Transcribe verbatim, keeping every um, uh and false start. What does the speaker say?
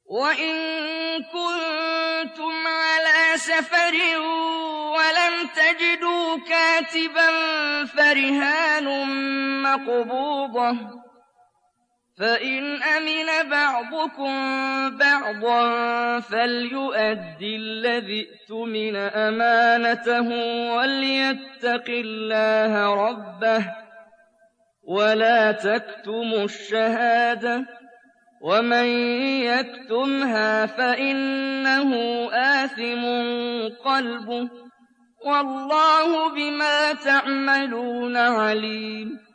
وَإِن كُنتُمْ عَلَىٰ سَفَرٍ وَلَمْ تَجِدُوا كَاتِبًا فَرِهَانٌ مَّقْبُوضَةٌ ۖ فَإِنْ أَمِنَ بَعْضُكُم بَعْضًا فَلْيُؤَدِّ الَّذِي اؤْتُمِنَ أَمَانَتَهُ وَلْيَتَّقِ اللَّهَ رَبَّهُ ۗ وَلَا تَكْتُمُوا الشَّهَادَةَ ۚ وَمَن يَكْتُمْهَا فَإِنَّهُ آثِمٌ قَلْبُهُ ۗ وَاللَّهُ بِمَا تَعْمَلُونَ عَلِيمٌ